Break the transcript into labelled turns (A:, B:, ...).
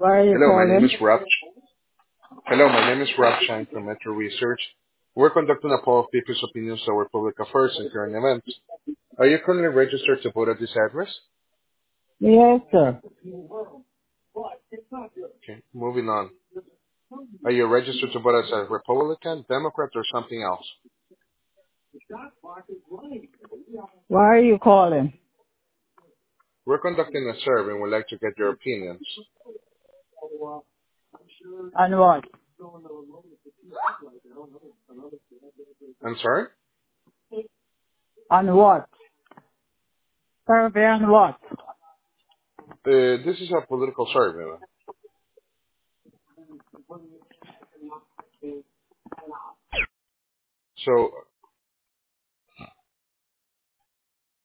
A: Why are you
B: Hello, my name
A: calling?
B: is Rob. Hello, my name is Rob Shine from Metro Research. We're conducting a poll of people's opinions over public affairs and current events. Are you currently registered to vote at this address?
A: Yes, sir.
B: Okay, moving on. Are you registered to vote as a Republican, Democrat, or something else?
A: Why are you calling?
B: We're conducting a survey and would like to get your opinions.
A: And what?
B: I'm sorry?
A: And what? Survey and what?
B: This is a political survey. So,